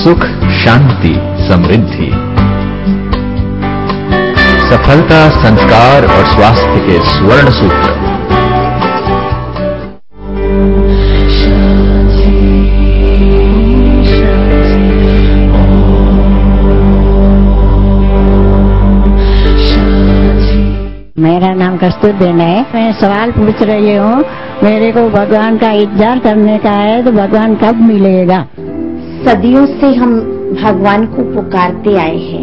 सुख, शांति, समृद्धि, सफलता, संस्कार और स्वास्थ्य के स्वर्ण सूत्र। मेरा नाम कस्तूरबेन है। मैं सवाल पूछ रही हूँ, मेरे को भगवान का इंतजार करने का है, तो भगवान कब मिलेगा? सदियों से हम भगवान को पुकारते आए हैं।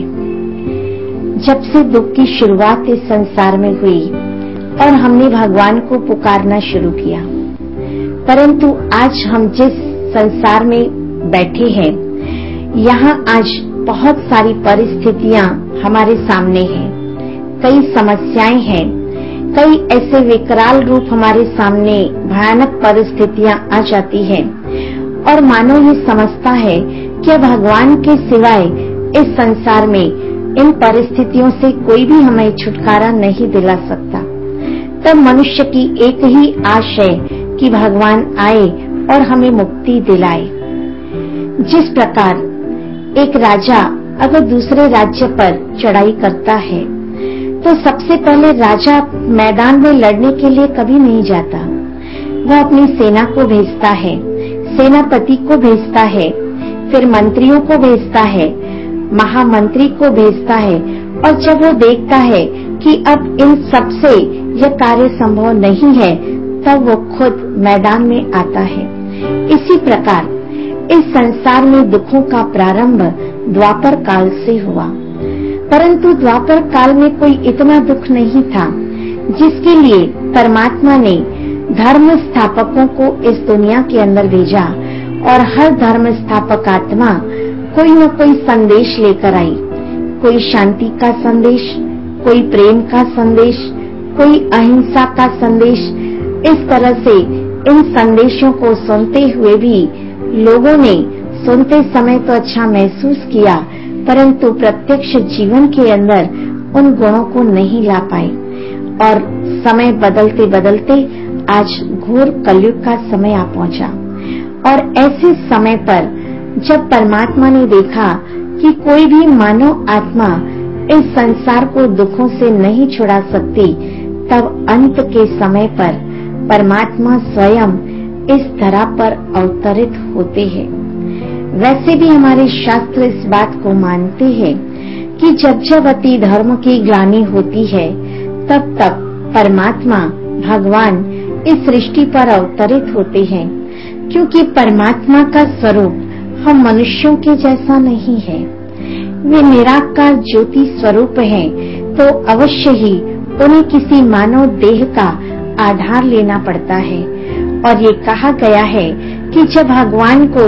जब से दुख की शुरुआत इस संसार में हुई और हमने भगवान को पुकारना शुरू किया, परंतु आज हम जिस संसार में बैठे हैं, यहाँ आज बहुत सारी परिस्थितियाँ हमारे सामने हैं, कई समस्याएं हैं, कई ऐसे विकराल रूप हमारे सामने, भयानक परिस्थितियां आ जाती हैं और मानव ये समझता है कि भगवान के सिवाय इस संसार में इन परिस्थितियों से कोई भी हमें छुटकारा नहीं दिला सकता। तब मनुष्य की एक ही आश है कि भगवान आए और हमें मुक्ति दिलाए। जिस प्रकार एक राजा अगर दूसरे राज्य पर चढ़ाई करता है तो सबसे पहले राजा मैदान में लड़ने के लिए कभी नहीं जाता। वह अपनी सेना को भेजता है, सेनापति को भेजता है, फिर मंत्रियों को भेजता है, महामंत्री को भेजता है, और जब वो देखता है कि अब इन सबसे यह कार्य संभव नहीं है, तब वो खुद मैदान में आता है। इसी प्रकार इस संसार में दुखों का प्रारंभ द्वापर काल से हुआ, परंतु द्वापर काल में कोई इतना दुख नहीं था जिसके लिए परमात्मा ने धर्म स्थापकों को इस दुनिया के अंदर भेजा, और हर धर्म स्थापक आत्मा कोई न कोई संदेश लेकर आई। कोई शांति का संदेश, कोई प्रेम का संदेश, कोई अहिंसा का संदेश। इस तरह से इन संदेशों को सुनते हुए भी लोगों ने सुनते समय तो अच्छा महसूस किया, परंतु प्रत्यक्ष जीवन के अंदर उन गुणों को नहीं ला पाए, और समय बदलते बदलते आज घोर कलयुग का समय आ पहुंचा। और ऐसे समय पर जब परमात्मा ने देखा कि कोई भी मानव आत्मा इस संसार को दुखों से नहीं छुड़ा सकती, तब अंत के समय पर परमात्मा स्वयं इस धरा पर अवतरित होते हैं। वैसे भी हमारे शास्त्र इस बात को मानते हैं कि जब जब अति धर्म की ग्लानि होती है, तब तब परमात्मा भगवान इस सृष्टि पर अवतरित होते हैं, क्योंकि परमात्मा का स्वरूप हम मनुष्यों के जैसा नहीं है। वे निराकार ज्योति स्वरूप हैं, तो अवश्य ही उन्हें किसी मानव देह का आधार लेना पड़ता है। और ये कहा गया है कि जब भगवान को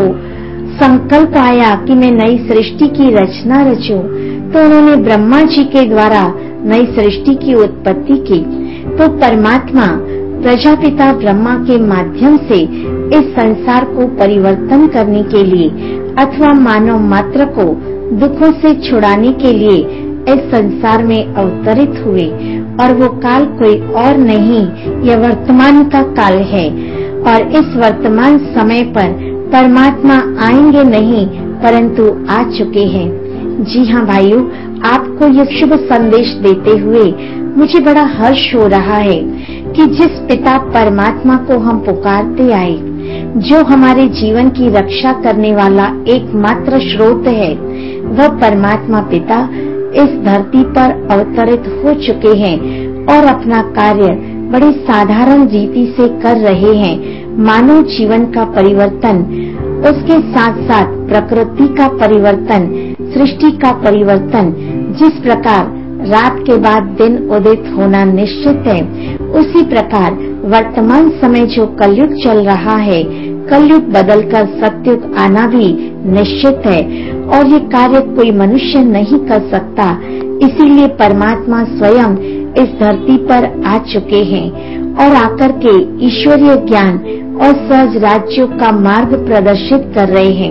संकल्प आया कि मैं नई सृष्टि की रचना रचूं, तो उन्होंने ब्रह्मा जी के द्वारा नई सृष्टि की उत्पत्ति की। तो परमात्मा प्रजापिता ब्रह्मा के माध्यम से इस संसार को परिवर्तन करने के लिए अथवा मानव मात्र को दुखों से छुड़ाने के लिए इस संसार में अवतरित हुए। और वो काल कोई और नहीं, यह वर्तमान का काल है। और इस वर्तमान समय पर परमात्मा आएंगे नहीं, परंतु आ चुके हैं। जी हाँ भाइयों, आपको ये शुभ संदेश देते हुए मुझे बड़ा हर्ष हो रहा है कि जिस पिता परमात्मा को हम पुकारते आए, जो हमारे जीवन की रक्षा करने वाला एकमात्र स्रोत है, वह परमात्मा पिता इस धरती पर अवतरित हो चुके हैं और अपना कार्य बड़े साधारण रीति से कर रहे हैं। मानव जीवन का परिवर्तन, उसके साथ साथ प्रकृति का परिवर्तन, सृष्टि का परिवर्तन, जिस प्रकार रात के बाद दिन उदित होना निश्चित है, उसी प्रकार वर्तमान समय जो कलयुग चल रहा है, कलयुग बदलकर सतयुग आना भी निश्चित है। और ये कार्य कोई मनुष्य नहीं कर सकता, इसीलिए परमात्मा स्वयं इस धरती पर आ चुके हैं और आकर के ईश्वरीय ज्ञान और सहज राज्यों का मार्ग प्रदर्शित कर रहे हैं।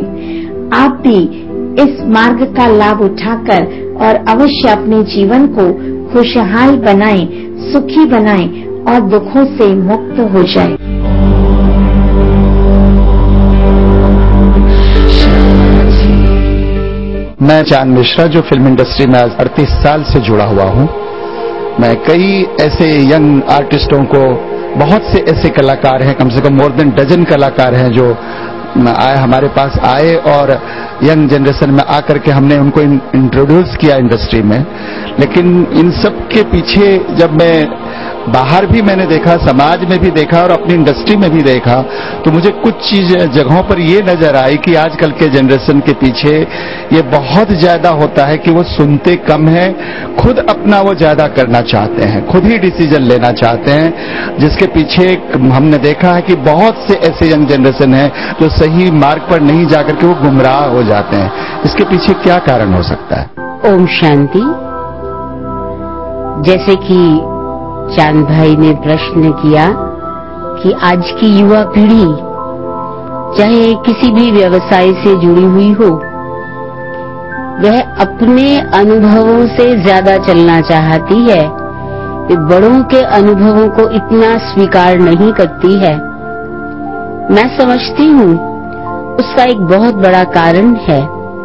आप भी इस मार्ग का लाभ उठाकर और अवश्य अपने जीवन को खुशहाल बनाएं, सुखी बनाएं और दुखों से मुक्त हो जाएं। मैं चांद मिश्रा जो फिल्म इंडस्ट्री में 38 साल से जुड़ा हुआ हूं। मैं कई ऐसे यंग आर्टिस्टों को, बहुत से ऐसे कलाकार हैं, कम से कम मोर देन डजन कलाकार हैं जो हमारे पास आए और यंग जनरेशन में आकर के हमने उनको इंट्रोड्यूस किया इंडस्ट्री में। लेकिन इन सब के पीछे जब मैं बाहर भी मैंने देखा, समाज में भी देखा और अपनी इंडस्ट्री में भी देखा, तो मुझे कुछ जगहों पर ये नजर आई कि आजकल के जनरेशन के पीछे ये बहुत ज्यादा होता है कि वो सुनते कम है, खुद अपना वो ज्यादा करना चाहते हैं, खुद ही डिसीजन लेना चाहते हैं, जिसके पीछे हमने देखा है कि बहुत से ऐसे यंग जनरेशन है जो सही मार्ग पर नहीं जाकर के वो गुमराह हो जाते हैं। इसके पीछे क्या कारण हो सकता है? ओम शांति। जैसे कि चांद भाई ने प्रश्न किया कि आज की युवा पीढ़ी चाहे किसी भी व्यवसाय से जुड़ी हुई हो, वह अपने अनुभवों से ज्यादा चलना चाहती है, वे बड़ों के अनुभवों को इतना स्वीकार नहीं करती है। मैं समझती हूँ उसका एक बहुत बड़ा कारण है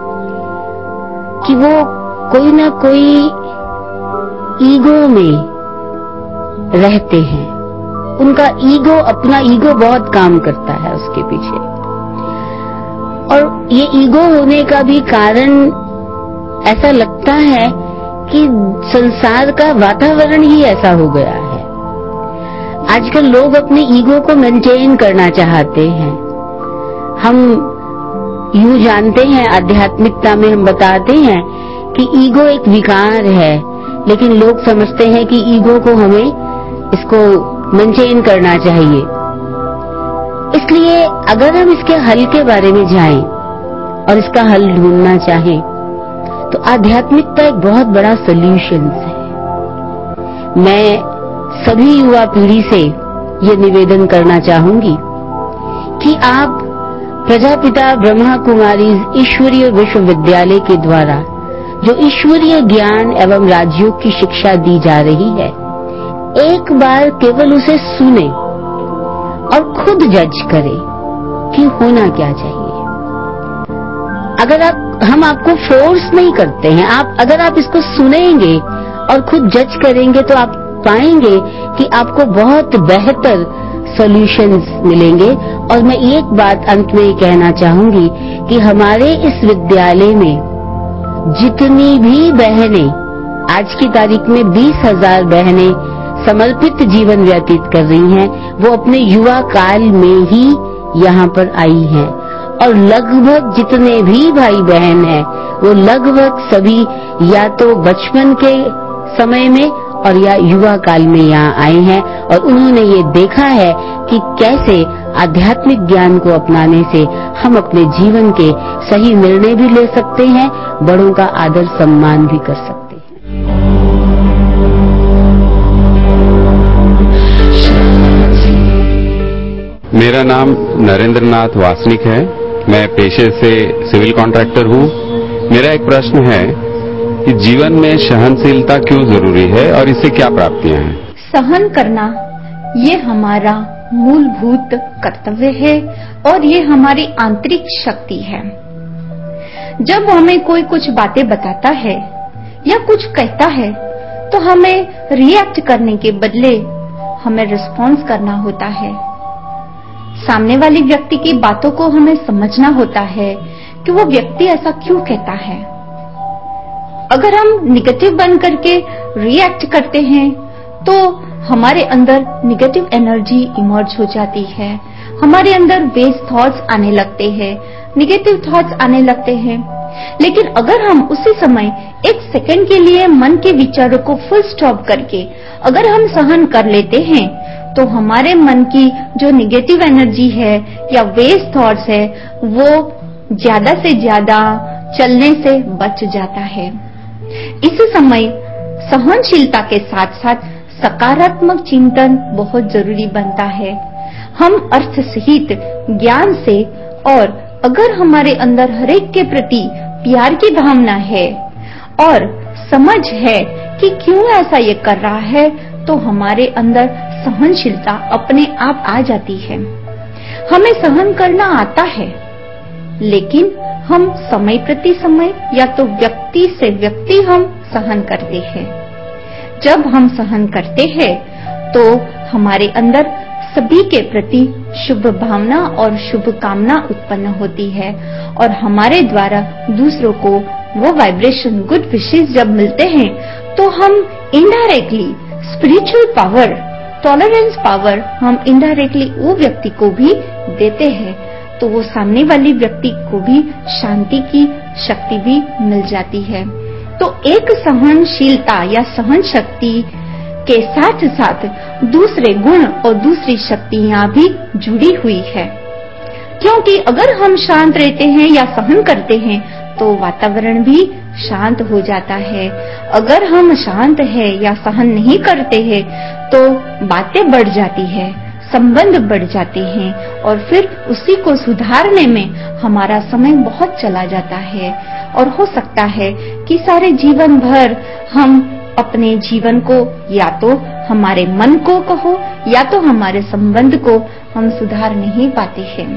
कि वो कोई ना कोई ईगो में रहते हैं। उनका ईगो, अपना ईगो बहुत काम करता है उसके पीछे, और ये ईगो होने का भी कारण ऐसा लगता है कि संसार का वातावरण ही ऐसा हो गया है। आजकल लोग अपने ईगो को मेंटेन करना चाहते हैं। हम यूं जानते हैं, आध्यात्मिकता में हम बताते हैं कि ईगो एक विकार है, लेकिन लोग समझते हैं कि ईगो को हमें इसको मेंटेन करना चाहिए। इसलिए अगर हम इसके हल के बारे में जाएं और इसका हल ढूंढना चाहें, तो आध्यात्मिकता एक बहुत बड़ा सॉल्यूशन है। मैं सभी युवा पीढ़ी से ये निवेदन करना चाहूंगी कि आप प्रजापिता ब्रह्मा कुमारी ईश्वरीय विश्वविद्यालय के द्वारा जो ईश्वरीय ज्ञान एवं राजयोग की शिक्षा दी जा रही है, एक बार केवल उसे सुने और खुद जज करें कि होना क्या चाहिए। अगर हम आपको फोर्स नहीं करते हैं, अगर आप इसको सुनेंगे और खुद जज करेंगे, तो आप पाएंगे कि आपको बहुत बेहतर सॉल्यूशंस मिलेंगे। और मैं एक बात अंत में कहना चाहूंगी कि हमारे इस विद्यालय में जितनी भी बहनें, आज की तारीख में 20,000 बहनें समर्पित जीवन व्यतीत कर रही हैं, वो अपने युवा काल में ही यहाँ पर आई हैं। और लगभग जितने भी भाई बहन हैं, वो लगभग सभी या तो बचपन के समय में और या युवा काल में यहाँ आए हैं, और उन्होंने ये देखा है कि कैसे आध्यात्मिक ज्ञान को अपनाने से हम अपने जीवन के सही निर्णय भी ले सकते हैं, बड़ों का आदर सम्मान भी कर सकते हैं। मेरा नाम नरेंद्र नाथ वासनिक है। मैं पेशे से सिविल कॉन्ट्रैक्टर हूँ। मेरा एक प्रश्न है कि जीवन में सहनशीलता क्यों जरूरी है और इससे क्या प्राप्तियां हैं? सहन करना ये हमारा मूलभूत कर्तव्य है और ये हमारी आंतरिक शक्ति है। जब हमें कोई कुछ बातें बताता है या कुछ कहता है, तो हमें रिएक्ट करने के बदले हमें रिस्पॉन्स करना होता है। सामने वाली व्यक्ति की बातों को हमें समझना होता है कि वो व्यक्ति ऐसा क्यों कहता है। अगर हम निगेटिव बन करके रिएक्ट करते हैं, तो हमारे अंदर निगेटिव एनर्जी इमर्ज हो जाती है, हमारे अंदर वेस्ट थॉट्स आने लगते हैं, निगेटिव थॉट्स आने लगते हैं। लेकिन अगर हम उसी समय एक सेकंड के लिए मन के विचारों को फुल स्टॉप करके अगर हम सहन कर लेते हैं, तो हमारे मन की जो निगेटिव एनर्जी है या वेस्ट थॉट्स है, वो ज्यादा से ज्यादा चलने से बच जाता है। इसी समय सहनशीलता के साथ साथ सकारात्मक चिंतन बहुत जरूरी बनता है। हम अर्थ सहित ज्ञान से, और अगर हमारे अंदर हरेक के प्रति प्यार की भावना है और समझ है कि क्यों ऐसा ये कर रहा है, तो हमारे अंदर सहनशीलता अपने आप आ जाती है। हमें सहन करना आता है, लेकिन हम समय प्रति समय या तो व्यक्ति से व्यक्ति हम सहन करते हैं। जब हम सहन करते हैं तो हमारे अंदर सभी के प्रति शुभ भावना और शुभ कामना उत्पन्न होती है और हमारे द्वारा दूसरों को वो वाइब्रेशन गुड विशेष जब मिलते हैं तो हम indirectly spiritual power, tolerance power हम इनडायरेक्टली वो व्यक्ति को भी देते हैं, तो वो सामने वाली व्यक्ति को भी शांति की शक्ति भी मिल जाती है। तो एक सहनशीलता या सहन शक्ति के साथ साथ दूसरे गुण और दूसरी शक्तियां भी जुड़ी हुई है, क्योंकि अगर हम शांत रहते हैं या सहन करते हैं तो वातावरण भी शांत हो जाता है। अगर हम शांत है या सहन नहीं करते हैं तो बातें बढ़ जाती है, संबंध बढ़ जाते हैं और फिर उसी को सुधारने में हमारा समय बहुत चला जाता है और हो सकता है कि सारे जीवन भर हम अपने जीवन को या तो हमारे मन को कहो या तो हमारे संबंध को हम सुधार नहीं पाते हैं।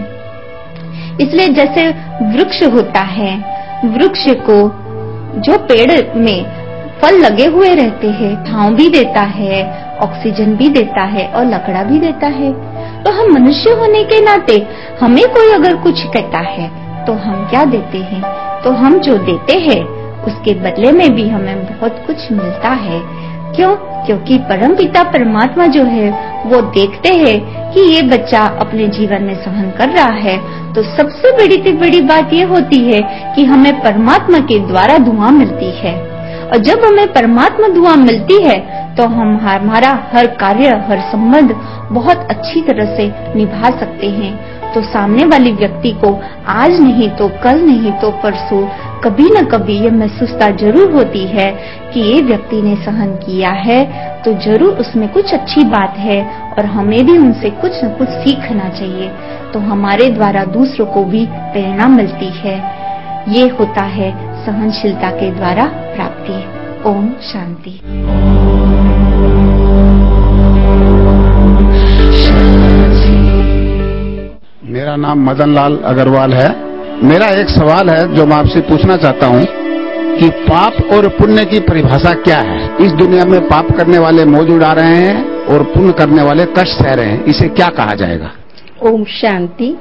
इसलिए जैसे वृक्ष होता है, वृक्ष को जो पेड़ में फल लगे हुए रहते हैं, छांव भी देता है, ऑक्सीजन भी देता है और लकड़ा भी देता है। तो हम मनुष्य होने के नाते हमें कोई अगर कुछ कहता है तो हम क्या देते हैं? तो हम जो देते हैं उसके बदले में भी हमें बहुत कुछ मिलता है। क्यों? क्योंकि परमपिता परमात्मा जो है वो देखते हैं कि ये बच्चा अपने जीवन में सहन कर रहा है, तो सबसे बड़ी बात ये होती है कि हमें परमात्मा के द्वारा दुआ मिलती है। और जब हमें परमात्मा दुआ मिलती है तो हम हमारा हर कार्य, हर संबंध बहुत अच्छी तरह से निभा सकते हैं। तो सामने वाली व्यक्ति को आज नहीं तो कल नहीं तो परसों कभी न कभी ये महसूसता जरूर होती है कि ये व्यक्ति ने सहन किया है तो जरूर उसमें कुछ अच्छी बात है और हमें भी उनसे कुछ न कुछ सीखना चाहिए। तो हमारे द्वारा दूसरों को भी प्रेरणा मिलती है। ये होता है सहनशीलता के द्वारा प्राप्ति। ओम शांति। मेरा नाम मदन लाल अग्रवाल है। मेरा एक सवाल है जो मैं आपसे पूछना चाहता हूँ कि पाप और पुण्य की परिभाषा क्या है? इस दुनिया में पाप करने वाले मौज उड़ा रहे हैं और पुण्य करने वाले कष्ट सह रहे हैं, इसे क्या कहा जाएगा? ओम शांति।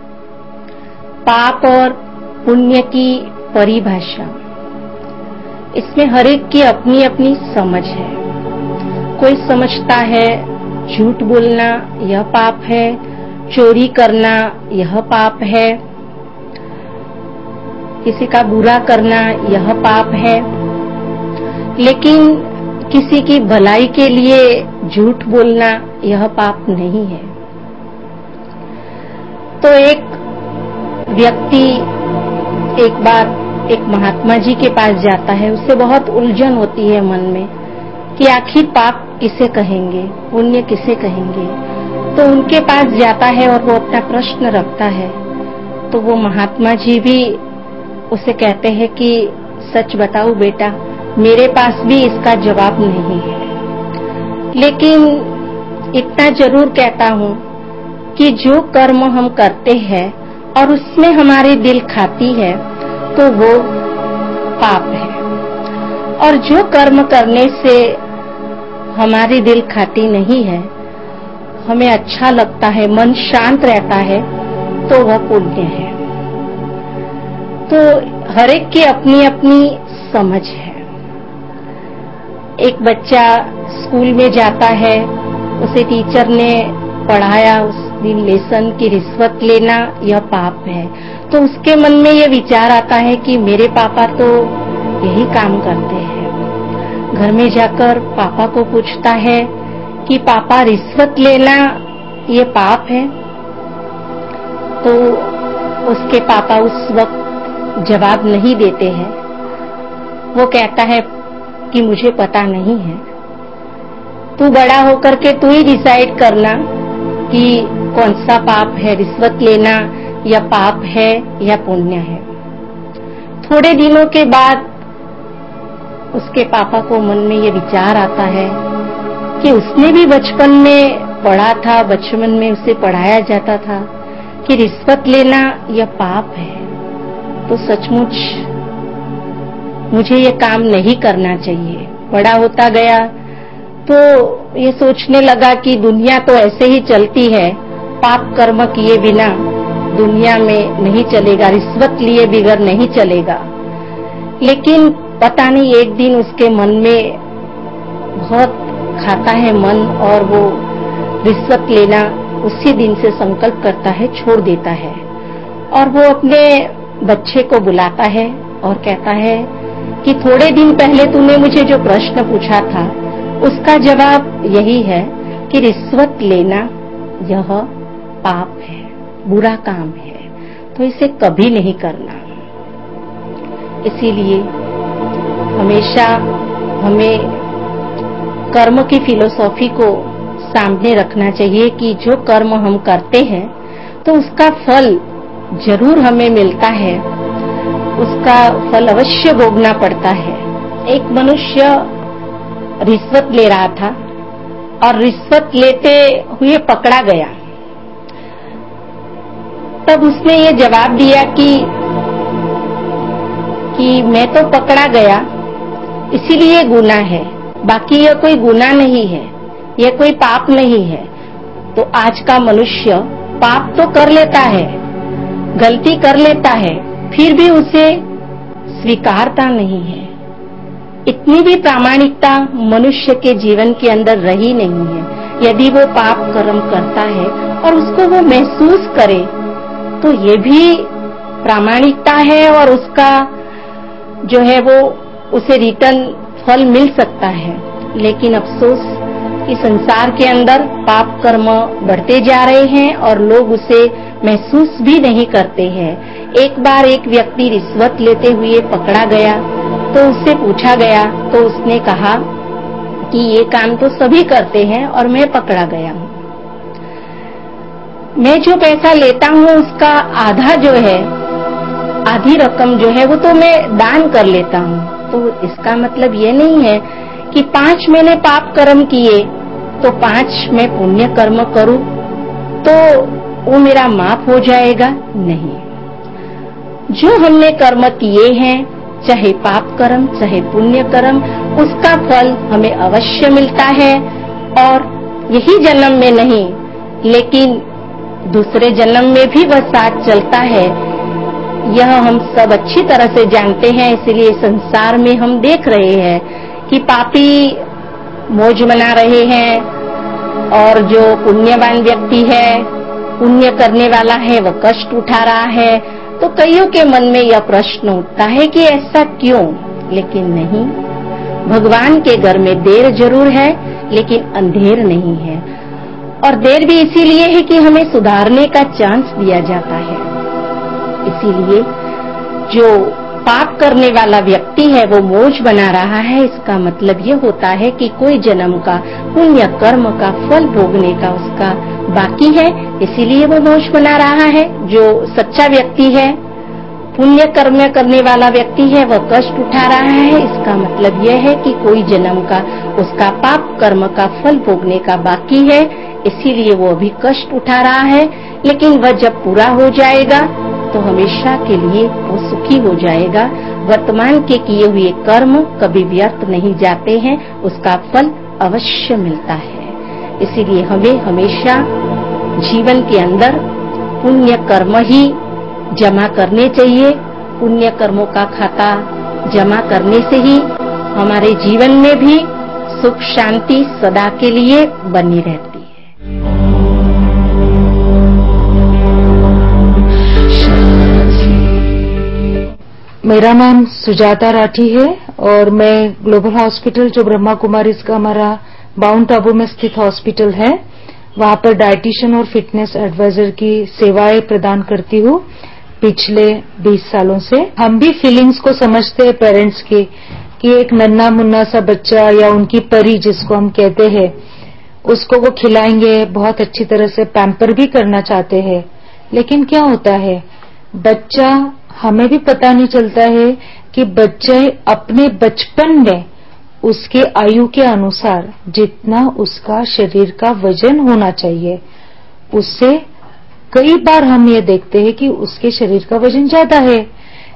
पाप और पुण्य की परिभाषा, इसमें हर एक की अपनी अपनी समझ है। कोई समझता है झूठ बोलना यह पाप है, चोरी करना यह पाप है, किसी का बुरा करना यह पाप है। लेकिन किसी की भलाई के लिए झूठ बोलना यह पाप नहीं है। तो एक व्यक्ति एक बार एक महात्मा जी के पास जाता है, उससे बहुत उलझन होती है मन में कि आखिर पाप किसे कहेंगे, पुण्य किसे कहेंगे। तो उनके पास जाता है और वो अपना प्रश्न रखता है। तो वो महात्मा जी भी उसे कहते हैं कि सच बताओ बेटा, मेरे पास भी इसका जवाब नहीं है, लेकिन इतना जरूर कहता हूँ कि जो कर्म हम करते हैं और उसमें हमारी दिल खाती है तो वो पाप है, और जो कर्म करने से हमारी दिल खाती नहीं है, हमें अच्छा लगता है, मन शांत रहता है, तो वह पुण्य है। तो हर एक की अपनी अपनी समझ है। एक बच्चा स्कूल में जाता है, उसे टीचर ने पढ़ाया उस दिन लेसन की रिश्वत लेना यह पाप है। तो उसके मन में यह विचार आता है कि मेरे पापा तो यही काम करते हैं। घर में जाकर पापा को पूछता है कि पापा रिश्वत लेना ये पाप है? तो उसके पापा उस वक्त जवाब नहीं देते हैं। वो कहता है कि मुझे पता नहीं है, तू बड़ा होकर के तू ही डिसाइड करना कि कौन सा पाप है, रिश्वत लेना या पाप है या पुण्य है। थोड़े दिनों के बाद उसके पापा को मन में ये विचार आता है कि उसने भी बचपन में पढ़ा था, बचपन में उसे पढ़ाया जाता था कि रिश्वत लेना यह पाप है। तो सचमुच मुझे ये काम नहीं करना चाहिए। बड़ा होता गया तो ये सोचने लगा कि दुनिया तो ऐसे ही चलती है, पाप कर्म किए बिना दुनिया में नहीं चलेगा, रिश्वत लिए बिगर नहीं चलेगा। लेकिन पता नहीं एक दिन उसके मन में बहुत खाता है मन, और वो रिश्वत लेना उसी दिन से संकल्प करता है, छोड़ देता है। और वो अपने बच्चे को बुलाता है और कहता है कि थोड़े दिन पहले तूने मुझे जो प्रश्न पूछा था उसका जवाब यही है कि रिश्वत लेना यह पाप है, बुरा काम है, तो इसे कभी नहीं करना। इसीलिए हमेशा हमें कर्म की फिलॉसफी को सामने रखना चाहिए कि जो कर्म हम करते हैं तो उसका फल जरूर हमें मिलता है, उसका फल अवश्य भोगना पड़ता है। एक मनुष्य रिश्वत ले रहा था और रिश्वत लेते हुए पकड़ा गया। तब उसने ये जवाब दिया कि मैं तो पकड़ा गया इसीलिए गुनाह है, बाकी यह कोई गुनाह नहीं है, यह कोई पाप नहीं है। तो आज का मनुष्य पाप तो कर लेता है, गलती कर लेता है, फिर भी उसे स्वीकारता नहीं है। इतनी भी प्रामाणिकता मनुष्य के जीवन के अंदर रही नहीं है। यदि वो पाप कर्म करता है और उसको वो महसूस करे तो ये भी प्रामाणिकता है, और उसका जो है वो उसे रिटर्न फल मिल सकता है। लेकिन अफसोस कि संसार के अंदर पाप कर्म बढ़ते जा रहे हैं और लोग उसे महसूस भी नहीं करते हैं। एक बार एक व्यक्ति रिश्वत लेते हुए पकड़ा गया तो उससे पूछा गया तो उसने कहा कि ये काम तो सभी करते हैं और मैं पकड़ा गया हूँ। मैं जो पैसा लेता हूँ उसका आधा जो है, आधी रकम जो है वो तो मैं दान कर लेता हूँ। तो इसका मतलब ये नहीं है कि 5 मैंने पाप कर्म किए तो 5 मैं पुण्य कर्म करूं तो वो मेरा माफ हो जाएगा, नहीं। जो हमने कर्म किए हैं, चाहे पाप कर्म चाहे पुण्य कर्म, उसका फल हमें अवश्य मिलता है, और यही जन्म में नहीं लेकिन दूसरे जन्म में भी वह साथ चलता है। यह हम सब अच्छी तरह से जानते हैं। इसलिए संसार में हम देख रहे हैं कि पापी मौज मना रहे हैं और जो पुण्यवान व्यक्ति है, पुण्य करने वाला है, वह कष्ट उठा रहा है। तो कईयों के मन में यह प्रश्न उठता है कि ऐसा क्यों? लेकिन नहीं, भगवान के घर में देर जरूर है लेकिन अंधेर नहीं है। और देर भी इसीलिए है कि हमें सुधारने का चांस दिया जाता है। इसीलिए जो पाप करने वाला व्यक्ति है वो मौज बना रहा है, इसका मतलब ये होता है कि कोई जन्म का पुण्य कर्म का फल भोगने का उसका बाकी है, इसीलिए वो मौज बना रहा है। जो सच्चा व्यक्ति है, पुण्य कर्म करने वाला व्यक्ति है, वह कष्ट उठा रहा है। इसका मतलब यह है कि कोई जन्म का उसका पाप कर्म का फल भोगने का बाकी है, इसीलिए वो अभी कष्ट उठा रहा है। लेकिन वह जब पूरा हो जाएगा तो हमेशा के लिए वो सुखी हो जाएगा। वर्तमान के किए हुए कर्म कभी व्यर्थ नहीं जाते हैं, उसका फल अवश्य मिलता है। इसीलिए हमें हमेशा जीवन के अंदर पुण्य कर्म ही जमा करने चाहिए। पुण्य कर्मों का खाता जमा करने से ही हमारे जीवन में भी सुख शांति सदा के लिए बनी रहती है। मेरा नाम सुजाता राठी है और मैं ग्लोबल हॉस्पिटल, जो ब्रह्मा कुमारीज का हमारा माउंट आबू में स्थित हॉस्पिटल है, वहां पर डाइटिशियन और फिटनेस एडवाइजर की सेवाएं प्रदान करती हूँ पिछले 20 सालों से। हम भी फीलिंग्स को समझते हैं पेरेंट्स की कि एक नन्हा मुन्ना सा बच्चा या उनकी परी जिसको हम कहते हैं, उसको वो खिलाएंगे, बहुत अच्छी तरह से पैम्पर भी करना चाहते हैं। लेकिन क्या होता है, बच्चा, हमें भी पता नहीं चलता है कि बच्चे अपने बचपन में उसके आयु के अनुसार जितना उसका शरीर का वजन होना चाहिए, उससे कई बार हम ये देखते हैं कि उसके शरीर का वजन ज्यादा है।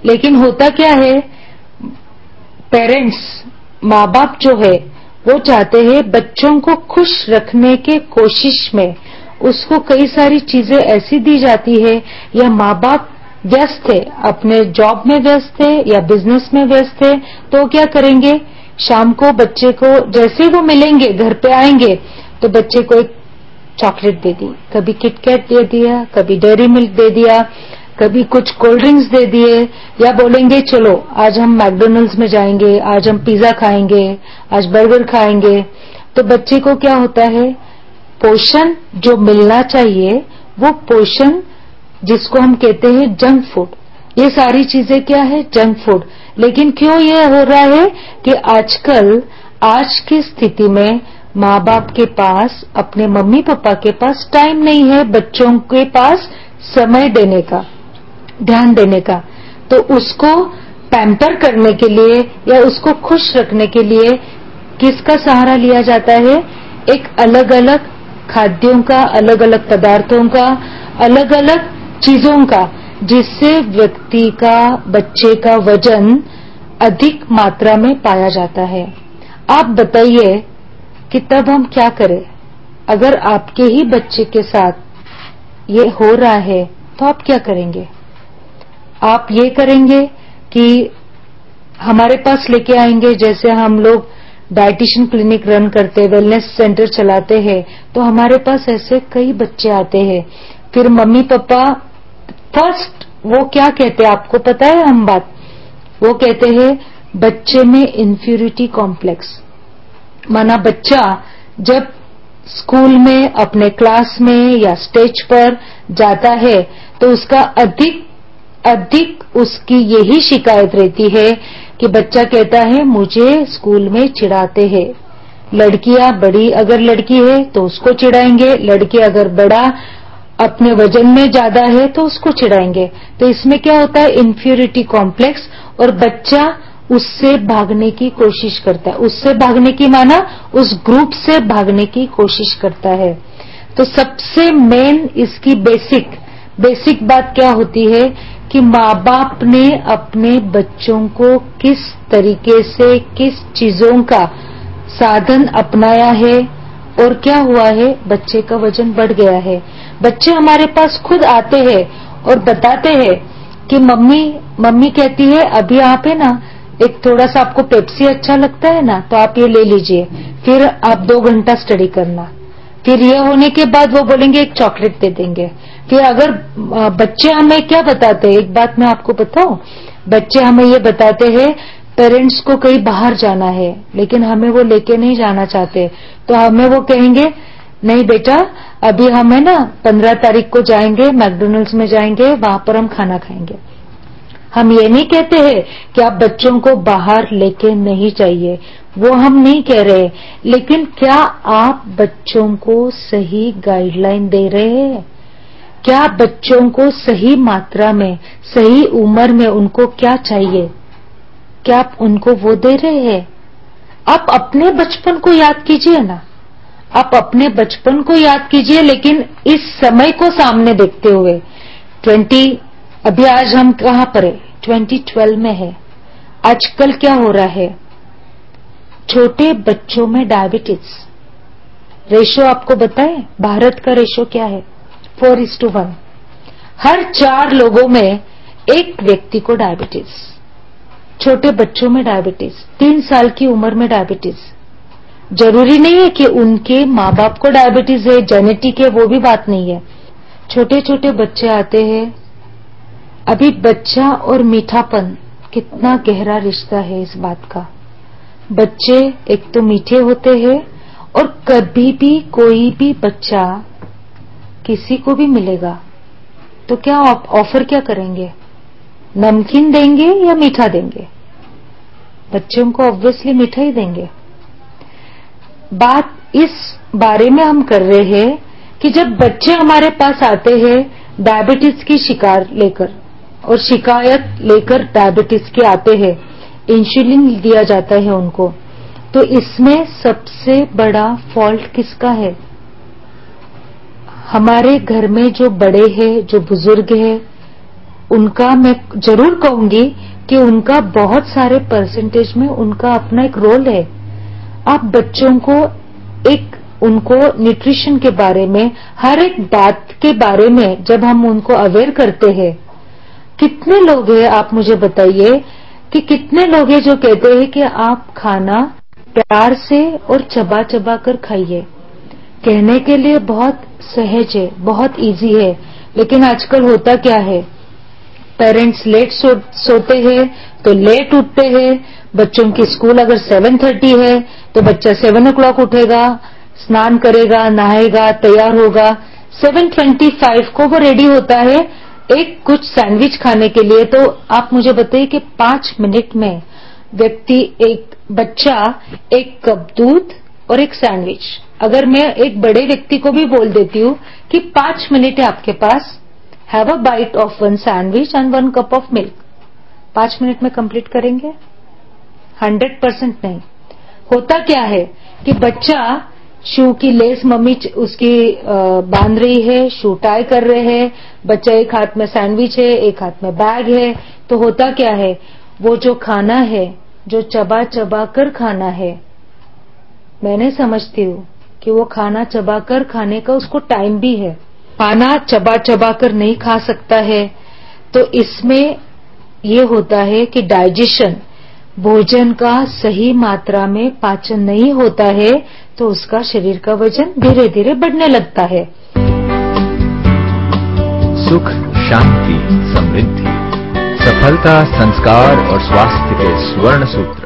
लेकिन होता क्या है, पेरेंट्स, माँ बाप जो है वो चाहते हैं बच्चों को खुश रखने के कोशिश में उसको कई सारी चीजें ऐसी दी जाती है, या माँ बाप व्यस्त है, अपने जॉब में व्यस्त है या बिजनेस में व्यस्त है, तो क्या करेंगे, शाम को बच्चे को जैसे वो मिलेंगे, घर पे आएंगे तो बच्चे को एक चॉकलेट दे दी, कभी किटकैट दे दिया, कभी डेयरी मिल्क दे दिया, कभी कुछ कोल्ड ड्रिंक्स दे दिए, या बोलेंगे चलो आज हम मैकडॉनल्ड्स में जाएंगे, आज हम पिज्जा खाएंगे, आज बर्गर खाएंगे। तो बच्चे को क्या होता है, पोषण जो मिलना चाहिए वो पोषण, जिसको हम कहते हैं जंक फूड, ये सारी चीजें क्या है, जंक फूड। लेकिन क्यों ये हो रहा है कि आजकल, आज की स्थिति में माँ बाप के पास, अपने मम्मी पापा के पास टाइम नहीं है बच्चों के पास समय देने का, ध्यान देने का। तो उसको पैम्पर करने के लिए या उसको खुश रखने के लिए किसका सहारा लिया जाता है, एक अलग अलग खाद्यों का, अलग अलग पदार्थों का, अलग अलग चीजों का, जिससे व्यक्ति का, बच्चे का वजन अधिक मात्रा में पाया जाता है। आप बताइए कि तब हम क्या करें, अगर आपके ही बच्चे के साथ ये हो रहा है तो आप क्या करेंगे? आप ये करेंगे कि हमारे पास लेके आएंगे, जैसे हम लोग डाइटिशियन क्लिनिक रन करते, वेलनेस सेंटर चलाते हैं, तो हमारे पास ऐसे कई बच्चे आते हैं। फिर मम्मी पापा फर्स्ट वो क्या कहते हैं, आपको पता है हम बात, वो कहते हैं बच्चे में इंफीरियरिटी कॉम्प्लेक्स, माना बच्चा जब स्कूल में, अपने क्लास में या स्टेज पर जाता है तो उसका अधिक उसकी यही शिकायत रहती है कि बच्चा कहता है मुझे स्कूल में चिढ़ाते हैं। लड़कियां, बड़ी अगर लड़की है तो उसको चिढ़ाएंगे, लड़के अगर बड़ा अपने वजन में ज्यादा है तो उसको चिढ़ाएंगे। तो इसमें क्या होता है, इंफीरियरिटी कॉम्प्लेक्स, और बच्चा उससे भागने की कोशिश करता है। उससे भागने की माना उस ग्रुप से भागने की कोशिश करता है। तो सबसे मेन इसकी बेसिक बात क्या होती है कि माँ बाप ने अपने बच्चों को किस तरीके से, किस चीजों का साधन अपनाया है और क्या हुआ है, बच्चे का वजन बढ़ गया है। बच्चे हमारे पास खुद आते हैं और बताते हैं कि मम्मी कहती है अभी आप है ना, एक थोड़ा सा आपको पेप्सी अच्छा लगता है ना, तो आप ये ले लीजिए, फिर आप 2 घंटा स्टडी करना। फिर ये होने के बाद वो बोलेंगे एक चॉकलेट दे देंगे। फिर अगर बच्चे हमें क्या बताते हैं, एक बात मैं आपको बताऊं, बच्चे हमें ये बताते हैं पेरेंट्स को कहीं बाहर जाना है लेकिन हमें वो लेके नहीं जाना चाहते, तो हमें वो कहेंगे नहीं बेटा अभी हम है ना 15 तारीख को जाएंगे, मैकडॉनल्ड्स में जाएंगे, वहां पर हम खाना खाएंगे। हम ये नहीं कहते हैं कि आप बच्चों को बाहर लेके नहीं चाहिए, वो हम नहीं कह रहे, लेकिन क्या आप बच्चों को सही गाइडलाइन दे रहे हैं? क्या बच्चों को सही मात्रा में, सही उम्र में उनको क्या चाहिए, क्या आप उनको वो दे रहे हैं? आप अपने बचपन को याद कीजिए ना, आप अपने बचपन को याद कीजिए, लेकिन इस समय को सामने देखते हुए अभी आज हम कहां पर है, 2012 में है। आजकल क्या हो रहा है, छोटे बच्चों में डायबिटीज रेशो आपको बताएं, भारत का रेशो क्या है, 4:1। हर 4 लोगों में एक व्यक्ति को डायबिटीज, छोटे बच्चों में डायबिटीज, 3 साल की उम्र में डायबिटीज। जरूरी नहीं है कि उनके माँ बाप को डायबिटीज है, जेनेटिक है, वो भी बात नहीं है। छोटे छोटे बच्चे आते हैं। अभी बच्चा और मीठापन कितना गहरा रिश्ता है इस बात का। बच्चे एक तो मीठे होते हैं, और कभी भी कोई भी बच्चा किसी को भी मिलेगा तो क्या ऑफर क्या करेंगे, नमकीन देंगे या मीठा देंगे? बच्चों को ऑब्वियसली मीठा ही देंगे। बात इस बारे में हम कर रहे हैं कि जब बच्चे हमारे पास आते हैं डायबिटीज की शिकार लेकर और शिकायत लेकर डायबिटीज के आते हैं, इंसुलिन दिया जाता है उनको, तो इसमें सबसे बड़ा फॉल्ट किसका है? हमारे घर में जो बड़े हैं, जो बुजुर्ग हैं, उनका मैं जरूर कहूंगी कि उनका बहुत सारे परसेंटेज में उनका अपना एक रोल है। आप बच्चों को उनको न्यूट्रिशन के बारे में, हर एक बात के बारे में जब हम उनको अवेयर करते हैं, कितने लोग हैं आप मुझे बताइए कि कितने लोग हैं जो कहते हैं कि आप खाना प्यार से और चबा चबा कर खाइए। कहने के लिए बहुत सहज है, बहुत इजी है, लेकिन आजकल होता क्या है, पेरेंट्स लेट सोते हैं तो लेट उठते हैं। बच्चों की स्कूल अगर 7:30 है तो बच्चा 7 o'clock उठेगा, स्नान करेगा, नहाएगा, तैयार होगा, 7:25 को वो रेडी होता है एक कुछ सैंडविच खाने के लिए। तो आप मुझे बताइए कि 5 मिनट में बच्चा एक कप दूध और एक सैंडविच, अगर मैं एक बड़े व्यक्ति को भी बोल देती हूँ कि 5 मिनट है आपके पास, have a bite of 1 sandwich and 1 cup of milk, 5 minute में कंप्लीट करेंगे? 100% नहीं। होता क्या है कि बच्चा शू की लेस मम्मी उसकी बांध रही है, शू टाई कर रहे हैं, बच्चा एक हाथ में सैंडविच है, एक हाथ में बैग है, तो होता क्या है, वो जो खाना है, जो चबा चबा कर खाना है, मैं नहीं समझती हूँ कि वो खाना चबा कर खाने का उसको टाइम भी है। खाना चबा चबा कर नहीं खा सकता है, तो इसमें ये होता है कि डाइजेशन, भोजन का सही मात्रा में पाचन नहीं होता है, तो उसका शरीर का वजन धीरे धीरे बढ़ने लगता है। सुख, शांति, समृद्धि, सफलता, संस्कार और स्वास्थ्य के स्वर्ण सूत्र।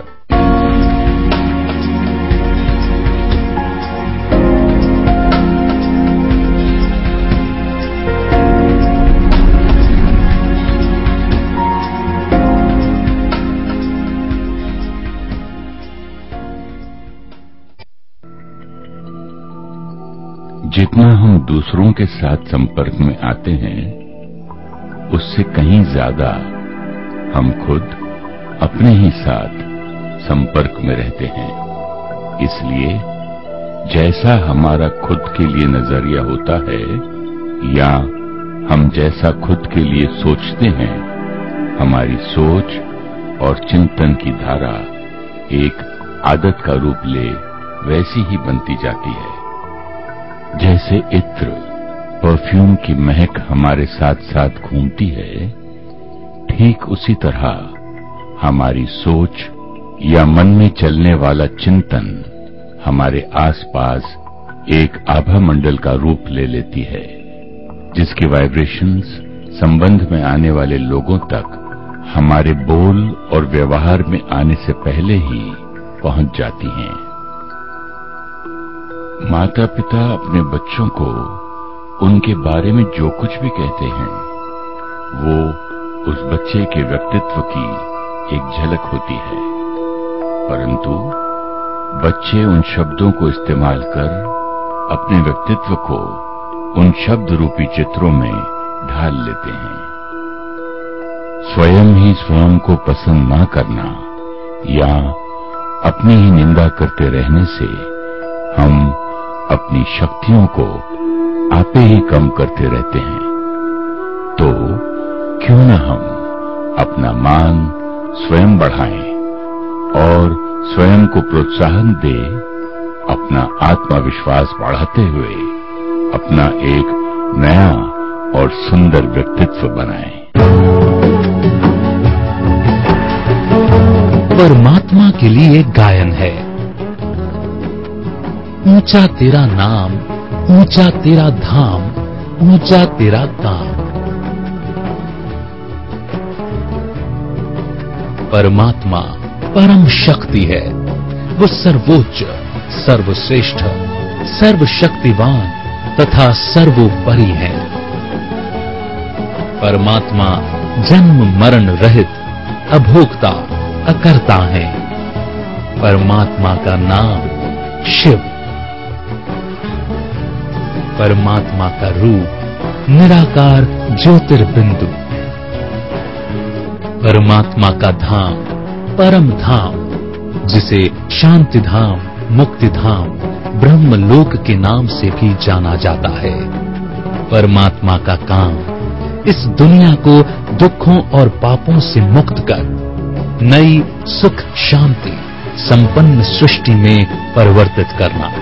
जितना हम दूसरों के साथ संपर्क में आते हैं, उससे कहीं ज्यादा हम खुद अपने ही साथ संपर्क में रहते हैं। इसलिए जैसा हमारा खुद के लिए नजरिया होता है या हम जैसा खुद के लिए सोचते हैं, हमारी सोच और चिंतन की धारा एक आदत का रूप ले वैसी ही बनती जाती है। जैसे इत्र, परफ्यूम की महक हमारे साथ साथ घूमती है, ठीक उसी तरह हमारी सोच या मन में चलने वाला चिंतन हमारे आसपास एक आभा मंडल का रूप ले लेती है, जिसके वाइब्रेशंस संबंध में आने वाले लोगों तक हमारे बोल और व्यवहार में आने से पहले ही पहुंच जाती हैं। माता पिता अपने बच्चों को उनके बारे में जो कुछ भी कहते हैं, वो उस बच्चे के व्यक्तित्व की एक झलक होती है, परंतु बच्चे उन शब्दों को इस्तेमाल कर अपने व्यक्तित्व को उन शब्द रूपी चित्रों में ढाल लेते हैं। स्वयं ही स्वयं को पसंद ना करना या अपनी ही निंदा करते रहने से हम अपनी शक्तियों को आपे ही कम करते रहते हैं। तो क्यों न हम अपना मान स्वयं बढ़ाएं और स्वयं को प्रोत्साहन दें, अपना आत्मविश्वास बढ़ाते हुए अपना एक नया और सुंदर व्यक्तित्व बनाएं। परमात्मा के लिए गायन है। ऊंचा तेरा नाम, ऊंचा तेरा धाम, ऊंचा तेरा काम। परमात्मा परम शक्ति है, वो सर्वोच्च, सर्वश्रेष्ठ, सर्वशक्तिवान तथा सर्वोपरि है। परमात्मा जन्म मरण रहित, अभोक्ता, अकर्ता है। परमात्मा का नाम शिव। परमात्मा का रूप निराकार ज्योतिर्बिंदु। परमात्मा का धाम परम धाम, जिसे शांति धाम, मुक्ति धाम, ब्रह्मलोक के नाम से भी जाना जाता है। परमात्मा का काम इस दुनिया को दुखों और पापों से मुक्त कर नई सुख शांति संपन्न सृष्टि में परिवर्तित करना।